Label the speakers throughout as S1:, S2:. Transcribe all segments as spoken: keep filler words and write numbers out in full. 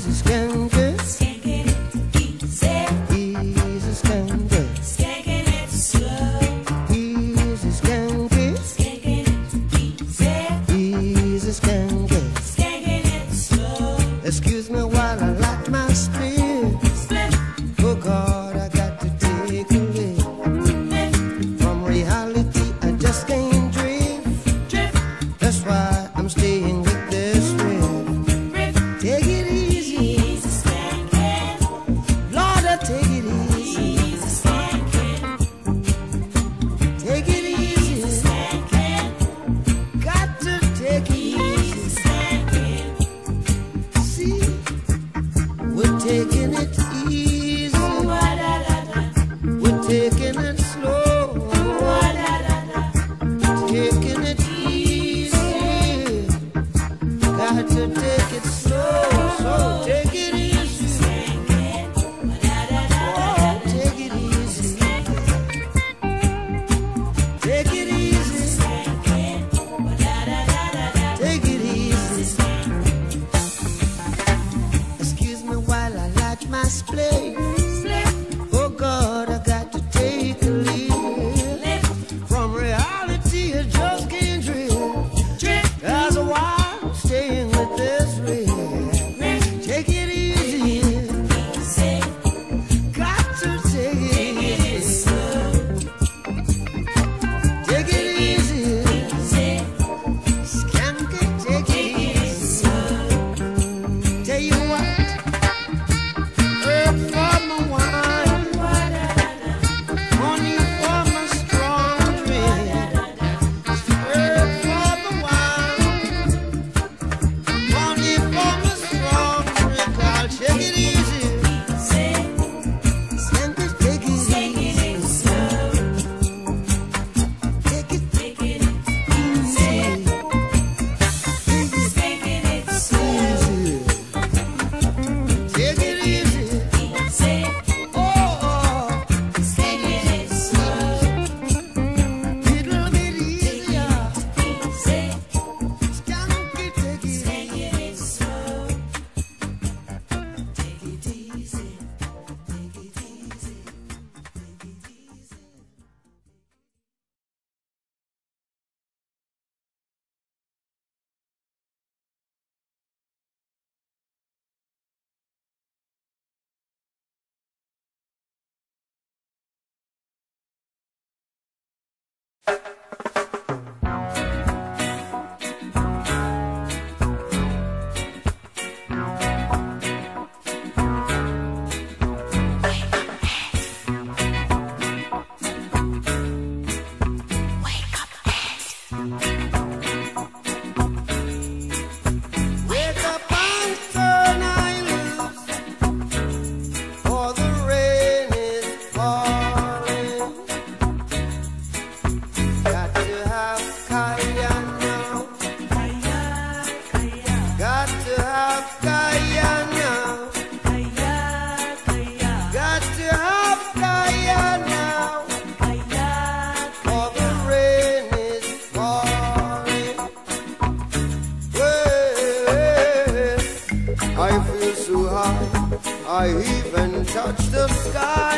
S1: I even touch the sky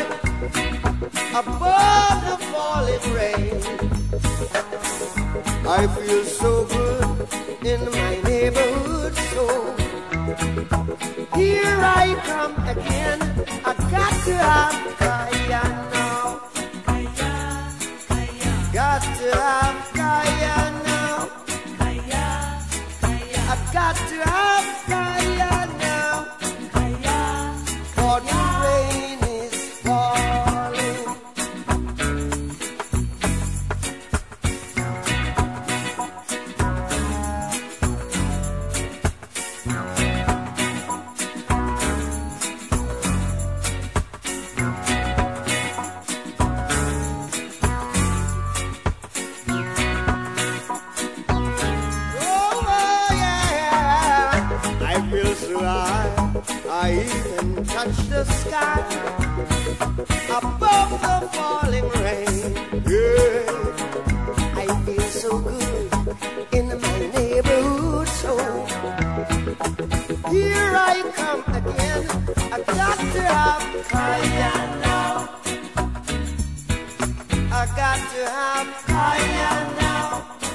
S1: above the falling rain. I feel so good in my neighborhood, so here I come again. I got to have Kaya now. Got to have Kaya now. I got to have Kaya now. For the rain is falling. I even touch the sky above the falling rain. Yeah, I feel so good in my neighborhood, so here I come again. fire now. I got to have fire now.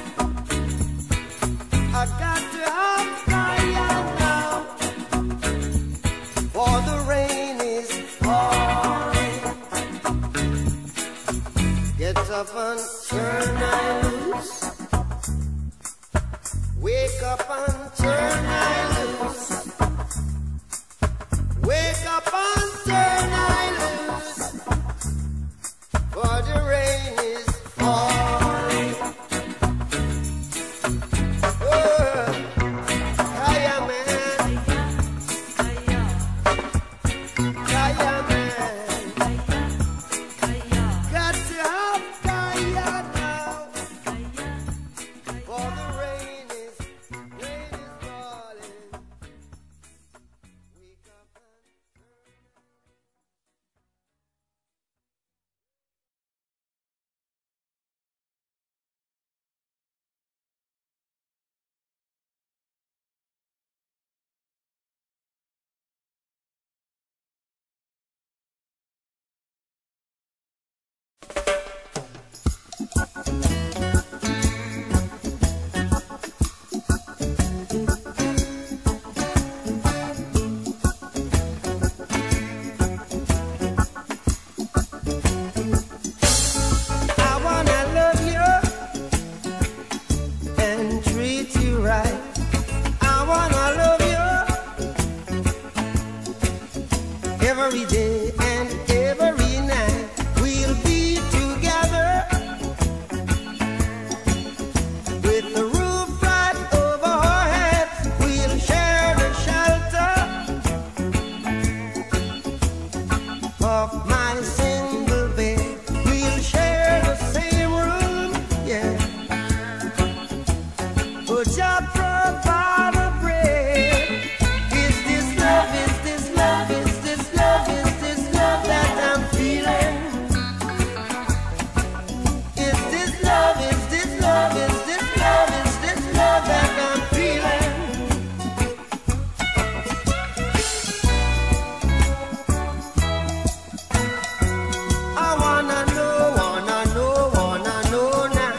S1: I got to have fire now. For the rain is falling. Get up and turn I loose. Wake up and turn I loose. Wake up and turn I loose. For the rain is falling. Oh, Kaya man. Kaya man. Got to have Kaya now. For the rain is, rain is falling. Wake up and I wanna love you and treat you right. I wanna love you every day and every night. We'll be together with the roof right over our heads. We'll share the shelter of my single bed. We'll share the same room, yeah. But just provide a bread. Is this love? Is this love? Is this love? Is this love that I'm feeling? Is this love? Is this love? Is this love? Is this love that I'm feeling? I wanna know, wanna know, wanna know now.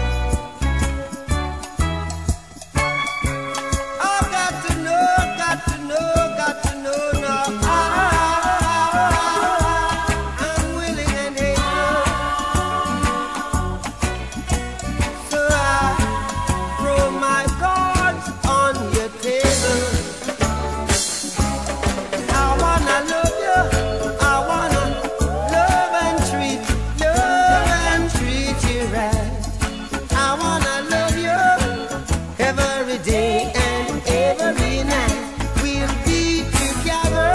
S1: I got to know, got to know, got to know now. I, I'm willing and able. So I throw my cards on your table. I wanna love you. I wanna love and treat, love and treat you right. I wanna love you every day and every night. We'll be together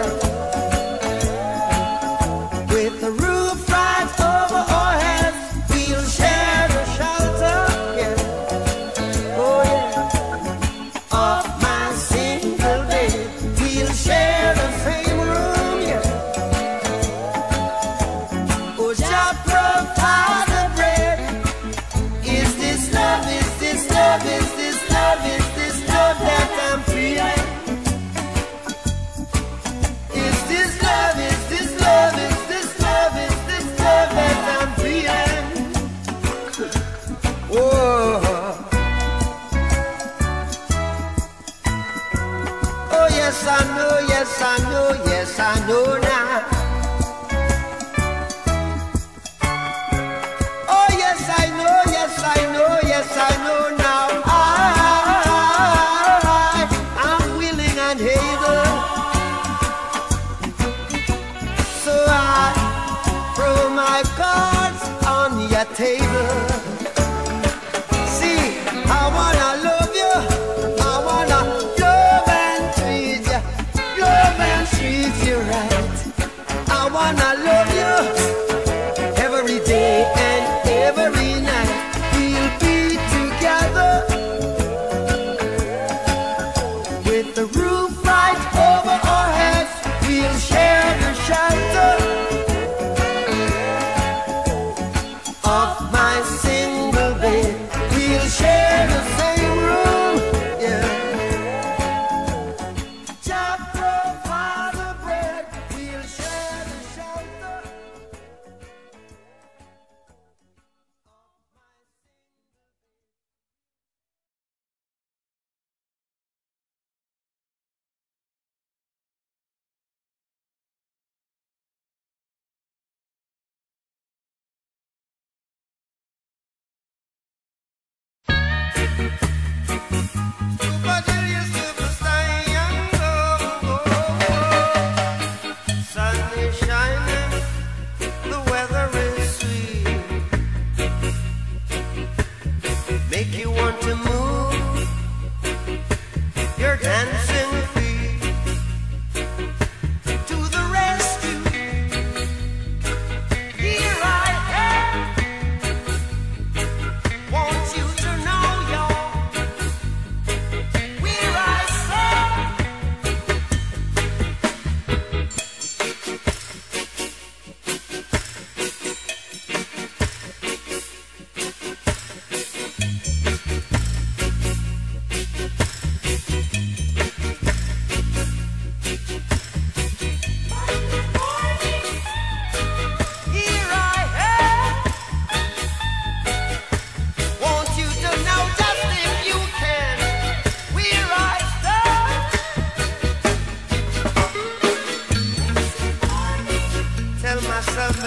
S1: with the roof right over our heads. We'll share the shelter, yeah. Oh yeah, of my single bed. We'll share the same room, yeah. Oh, just provide the bread. Is this love? Is this love? Is this love? Is this love that I'm feeling? Is this love? Is this love? Is this love? Is this love that I'm feeling? Oh, oh yes I know, yes I know, yes I know now. Oh yes I know, yes I know, yes I know now. I, I'm willing and able. So I throw my cards on your table. See, I wanna love you. I wanna love and treat you, love and treat you right. I wanna love you every day and every night. We'll be together with the roof right over our heads. We'll share the shelter of my sin.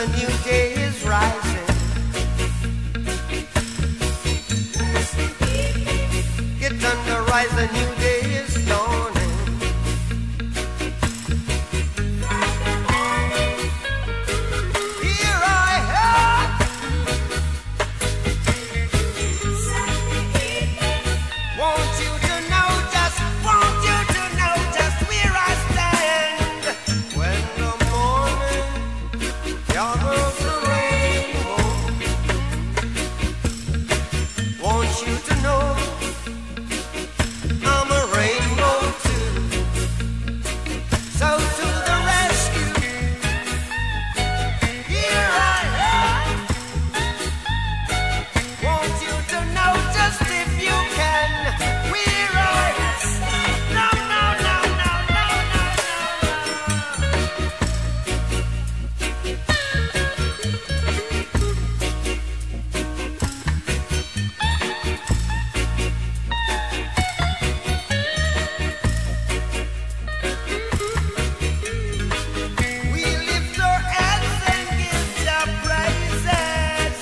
S1: a new day is rising. Get on the rise, a new day is dawning. Here I am. Want you to know, just want you to know just where I stand. When the morning gathers the rainbow, want you to know I'm a rainbow too. So to the rescue, here I am. Want you to know just if you can, we're right. No, no, no, no, no, no, we lift our hands and give Jah praises.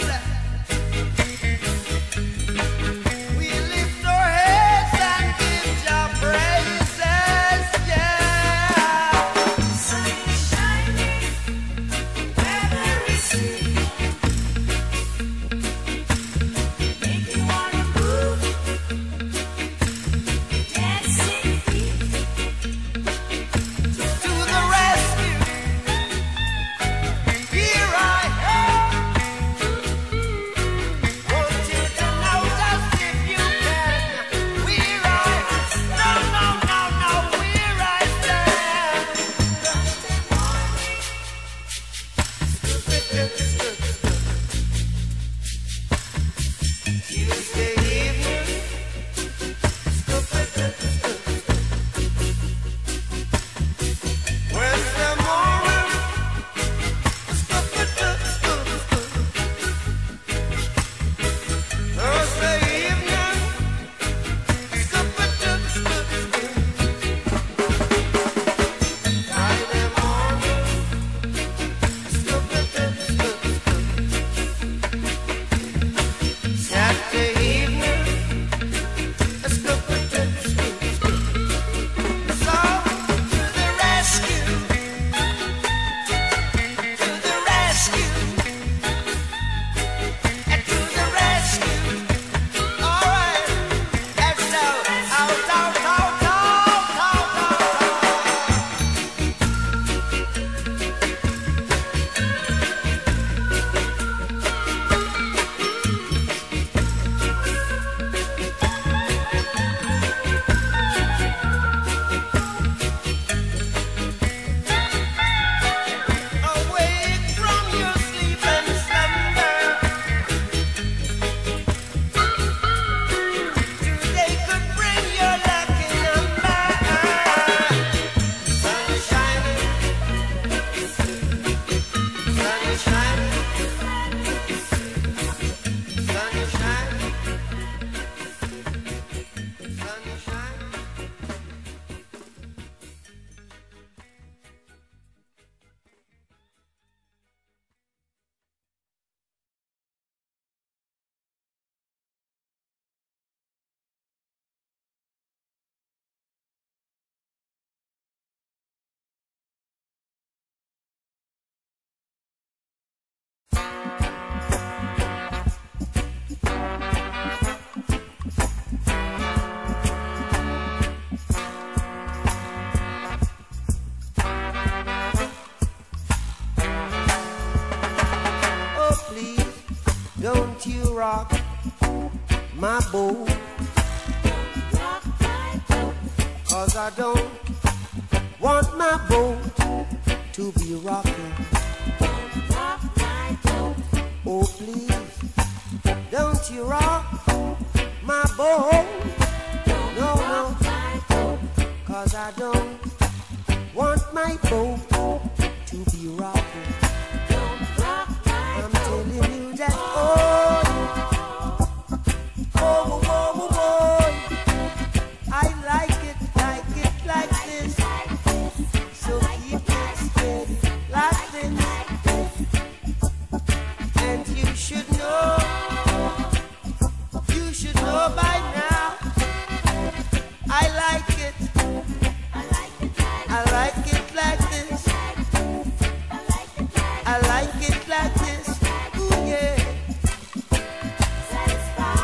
S1: We lift our heads and give Jah praises, yeah. Sun is shining, weather is sweet, make you wanna move, dancing feet. To the rescue, here I am. Want you to know just if you can, we're right. No, no, no, no, we're right there. Tuesday evening, Wednesday morning, Thursday evening, Friday morning, Saturday evening, so to the rescue, to the rescue, and to the rescue. All right, let's go out, out, out, out, out, out. Awake from your sleep and slumber. Today could bring your lucky number. Sun is shining, sun is shining, sun is shining, sun is shining. Oh, please, don't you rock my boat, 'cause I don't want my boat to be rocking. Oh, please, don't you rock my boat. No, no, 'cause I don't want my boat to be rocking. I'm telling you that, oh, oh, oh, oh, oh, I like it, like it, like this. So keep it steady, like this. like it like this. I like it like this. Ooh yeah. Satisfy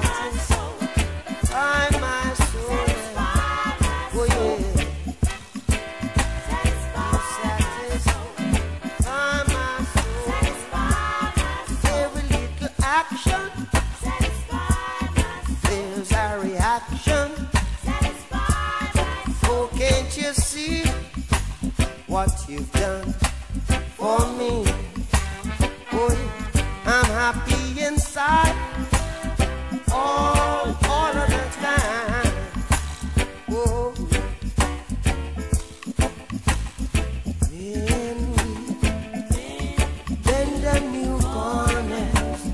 S1: my soul. Oh yeah. Satisfy my soul. Every little action. There's a reaction. Oh, can't you see what you've done for me? Oh, I'm happy inside all, all of the time. Oh, when we bend the new corners,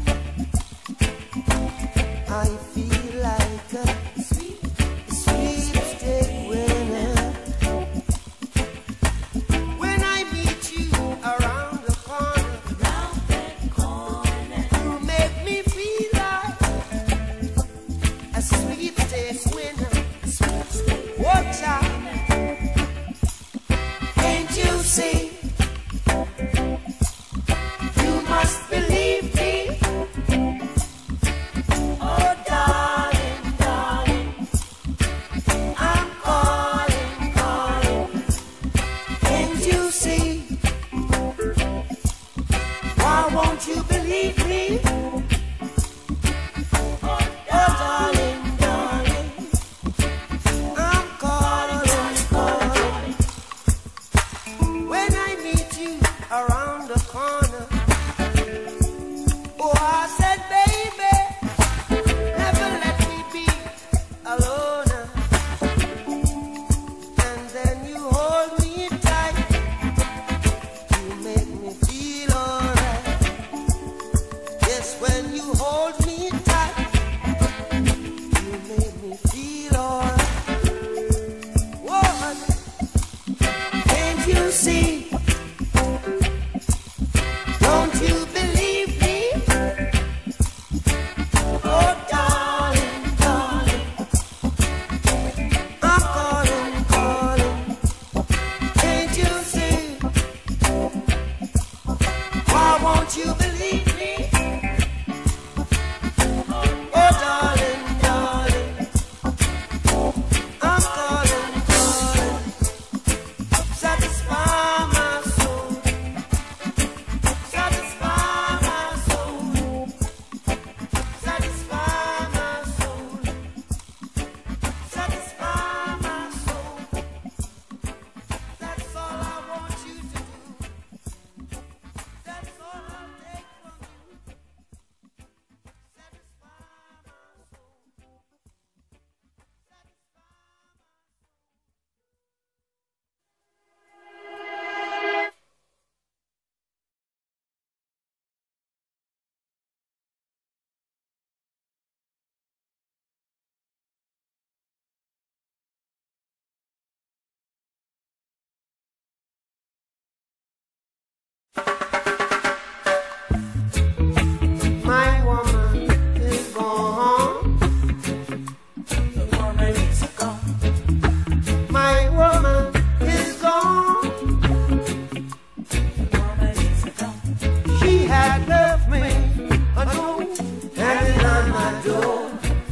S1: I feel like a sweet, sweet steak winner. When I meet you around the corner, around that corner, you make me feel like a sweet steak winner. Watch out, can't you see? You must believe me. Oh, darling, darling, I'm calling, calling. Can't you see? Why won't you believe me? Oh, darling, darling, I'm calling, calling. When I meet you around the corner, oh, I said, baby, never let me be alone. And then you hold me tight. You make me feel alright. Yes, when you hold me tight, you make me feel alright. What? Can't you see? Don't you believe me? Oh, darling, darling, I'm calling, calling. Can't you see? Why won't you believe me? Oh, darling, darling, I'm calling, calling. Satisfy my soul. Satisfy my soul. Satisfy my soul. Satisfy my soul. That's all I want you to do. That's all I'll take from you. Satisfy my soul. My woman is gone. My woman is gone. She had left me a note hanging on my door.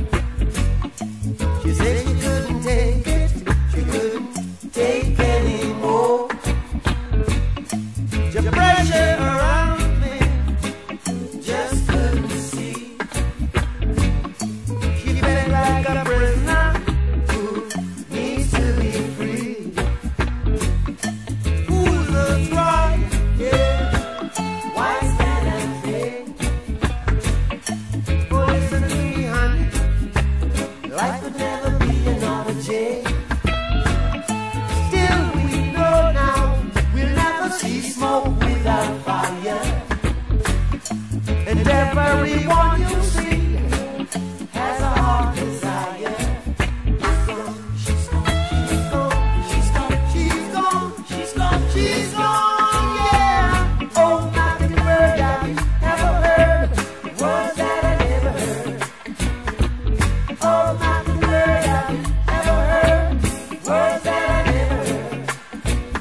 S1: She said she couldn't take it. She couldn't take anymore. The pressure around me just couldn't see. She felt like a prisoner who needs to be free. Fools are right, yeah, wise men and fake. Oh, listen to me, honey, life could never be another day. Still we know now we'll never see smoke without fire. And everyone you see has a heart desire. She's gone, she's gone, she's gone, she's gone, she's gone, yeah. Oh, not the word I ever heard, words that I never heard. Oh, not the word I ever heard, words that I never heard.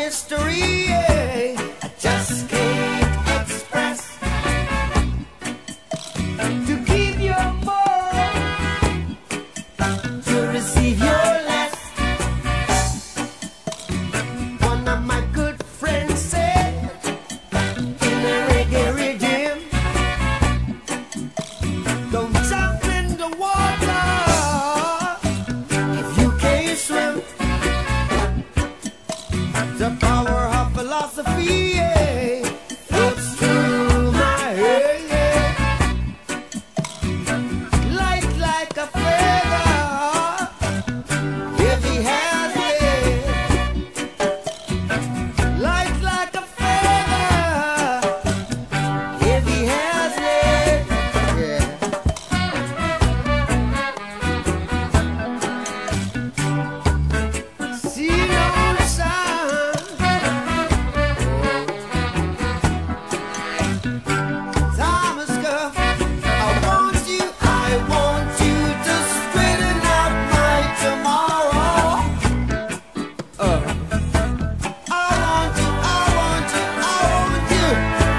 S1: mystery, yeah. I just can't express. To give you more, to receive your less. One of my good friends said in a reggae rhythm, don't jump in the water if you can't swim. The power of philosophy, yeah, floats through my head, yeah. Light like a feather, heavy handed. Light like a feather, heavy handed, yeah. See no sign. Thomas girl, I want you, I want you to straighten out my tomorrow. Uh, I want you, I want you, I want you.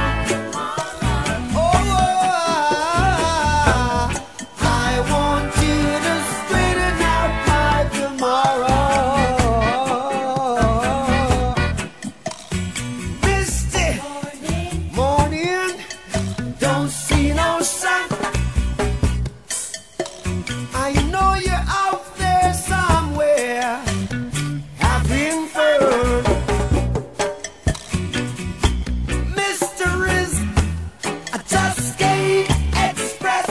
S1: Oh, I want you to straighten out my tomorrow. Misty morning, don't see no sun. I know you're out there somewhere having fun. Mysteries I just can't express.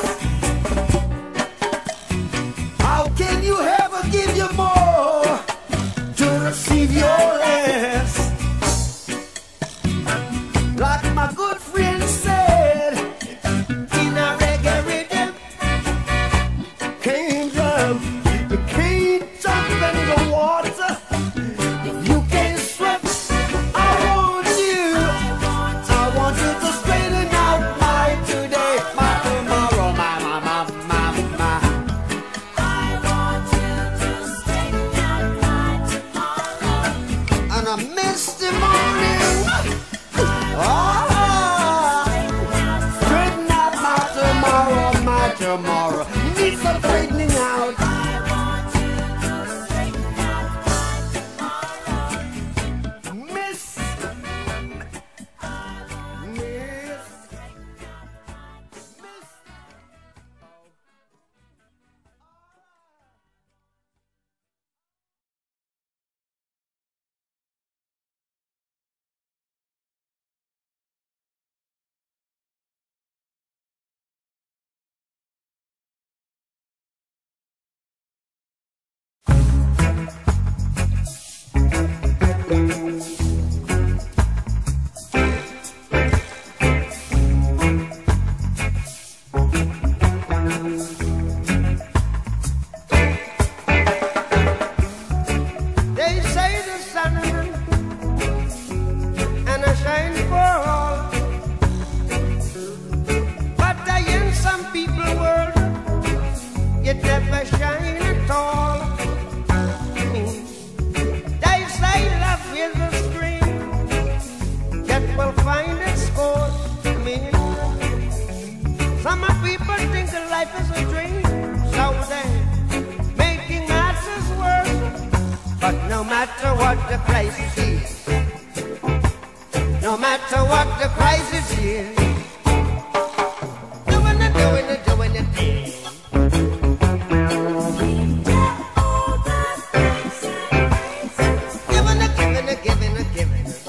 S1: How can you ever give you more to receive your less? Like my good friend said in a reggae rhythm, can't jump, you can't jump in the water if you can't swim. I want you, I want you to straighten out my today, my tomorrow, my, my, my, my, my. I want you to straighten out my tomorrow. On a misty morning, oh, straighten out my tomorrow, my tomorrow. Need some straightening out. Miss, miss, miss. They say the sun and a shine for all, but I in some people world it never shine at all. They say love is a stream that will find its course. Some people think that life is a dream, so they making matters worse. But no matter what the crisis is, no matter what the crisis is, doing it, doing it, doing it, yeah. Giving it, giving it, giving it, giving it.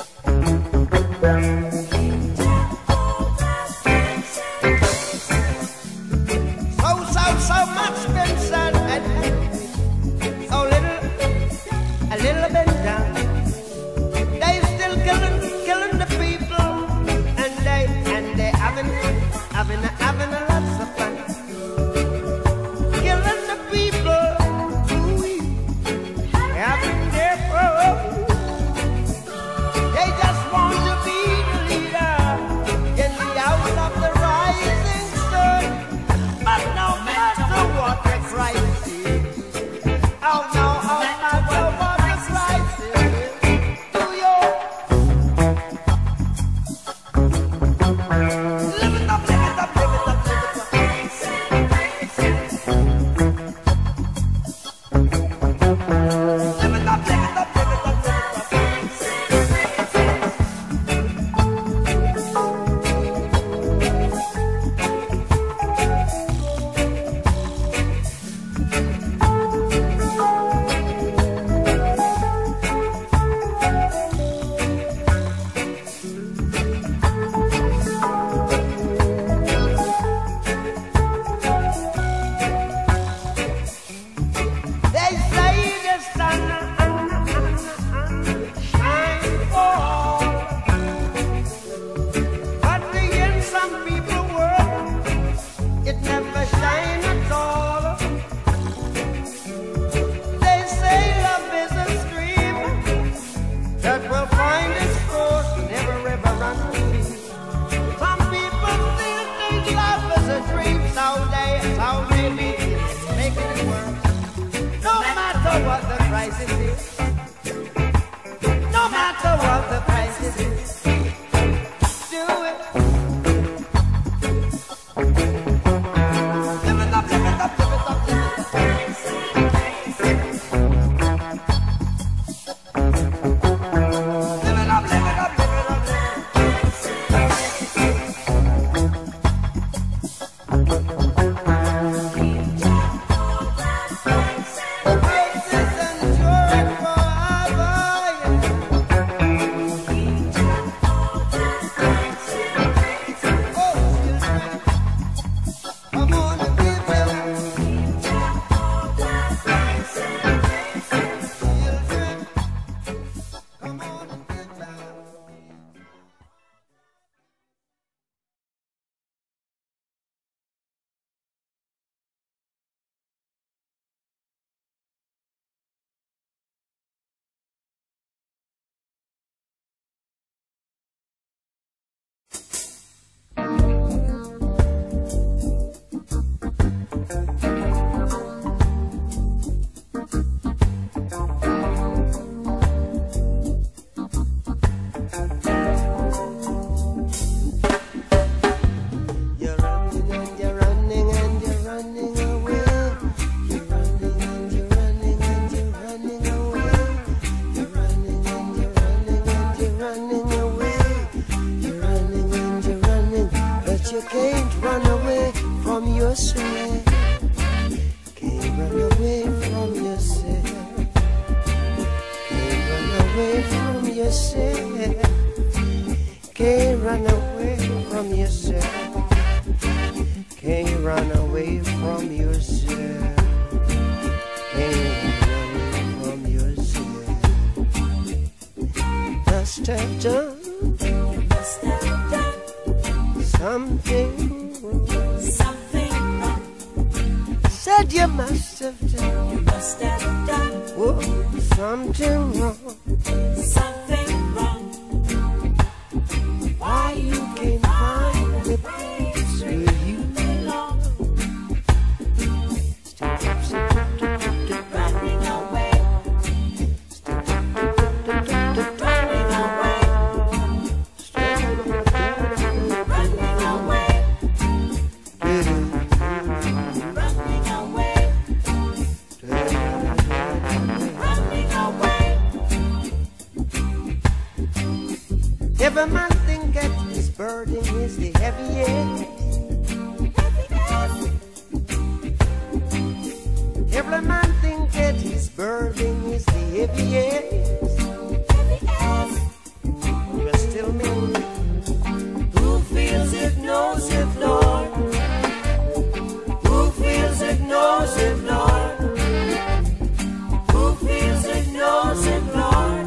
S1: So, so, so much been said and so little, a little bit done. They still killing, killing the people, and they, and matter what the price is. Do it. Live it up, live it up, live it up, live it up. Live it up, live it up, live it up. Every man think that his burden is the heaviest. Every man think that his burden is the heaviest. But still me, who feels it knows it, Lord. Who feels it knows it, Lord. Who feels it knows it, Lord.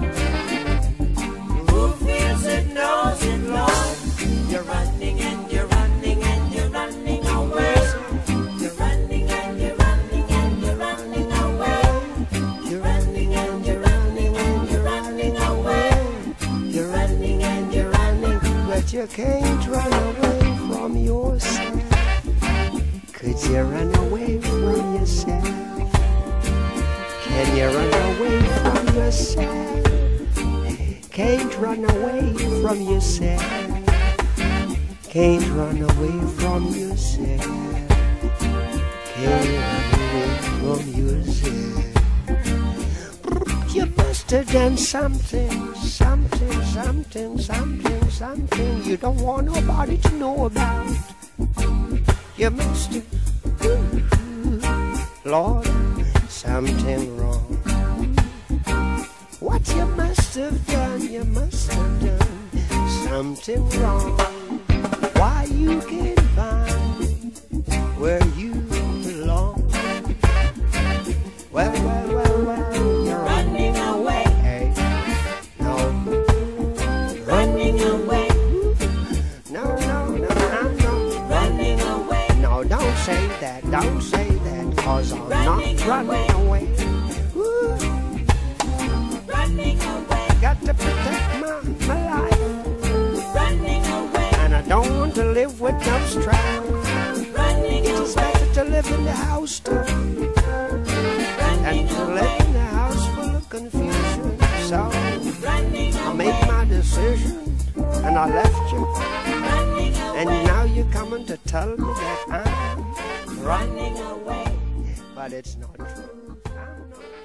S1: Knows it, Lord. You're running and you're running and you're running away. You're running and you're running and you're running away. You're running and you're running and you're running away. You're running and you're running, but you can't run away from yourself. Could you run away from yourself? Can you run away from yourself? Can't run away from yourself. Can't run away from yourself. Can't run away from yourself. You must have done something, something, something, something, something you don't want nobody to know about. You must have, Lord, something wrong. What you must have done, you must have done something wrong. Why you can't find where you belong? Well, well, well, well, you're running away. Hey, no, running away. No, no, no, no, no, running away. No, don't say that, don't say that, cause I'm running not running away. away. Running away. Got to protect my, my life. Running away. And I don't want to live with no strife. Running it is better to live in the house too. Running and to away. Live in the house full of confusion. So running I make decision and I left you. And now you're coming to tell me that I'm running away. But it's not true. I'm not.